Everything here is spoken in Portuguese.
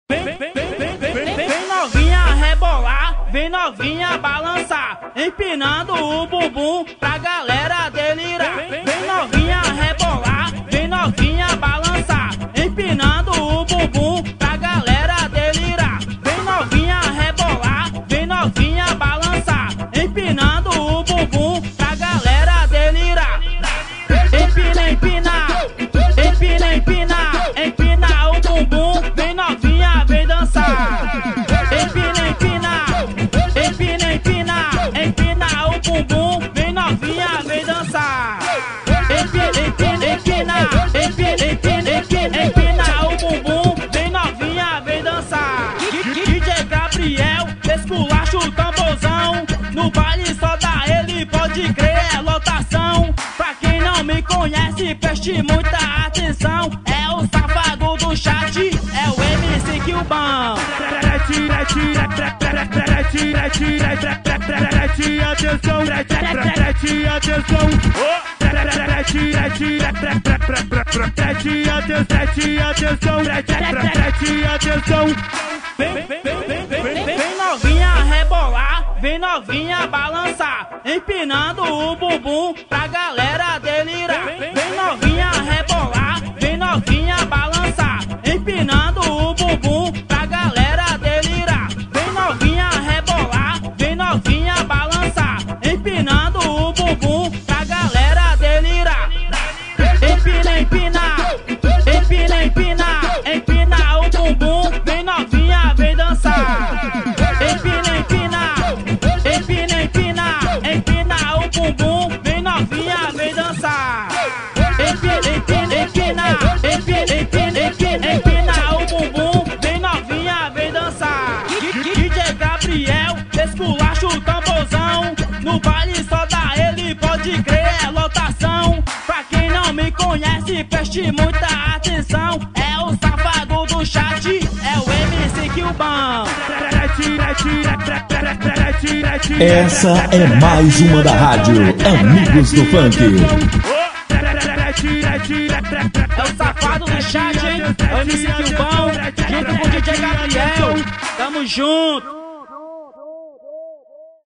Vem novinha rebolar, vem novinha balançar, empinando o bumbum pra galera delirar. Vem novinha rebolar, vem novinha balançar, empinando o bumbum pra galera delirar. Vem novinha rebolar, vem novinha balançar, empinando o bumbum pra galera delirar. Empina, empina, empina, empina, empina o bumbum, vem novinha, vem dançar. Empina, empina, empina, empina, empina o bumbum, vem novinha, vem dançar. Empina, empina, empina, empina, empina, empina o bumbum, vem novinha, vem dançar. DJ Gabriel, esculacha o tamborzão, no baile só dá ele, pode crer, é lotação. Pra quem não me conhece, preste muita atenção, é o safado do chat, é o MC Kilbão. Preste atenção, preste atenção. Preste atenção. Vem novinha rebolar, vem novinha balançar, empinando o bumbum pra galera delirar. Vem novinha rebolar, vem novinha balançar, empinando o bumbum pra galera delirar. Vem novinha rebolar, vem novinha balançar, empinando o bumbum pra galera delirar. Empina, empina, empina, empina, empina o bumbum, vem novinha, vem dançar. Empina, empina, empina, empina, empina o bumbum, vem novinha, vem dançar. Empina, empina, empina, empina, empina, empina, empina o bumbum, vem novinha, vem dançar. DJ Gabriel, esculacha o tamborzão, no baile só dá ele, pode crer, é lotação. Pra quem não me conhece, preste muita atenção, é o safado do chat, é o MC Kilbão. Essa é mais uma da rádio Amigos do Funk. É o safado do chat, hein? É o MC Kilbão, junto com o DJ Gabriel. Tamo junto.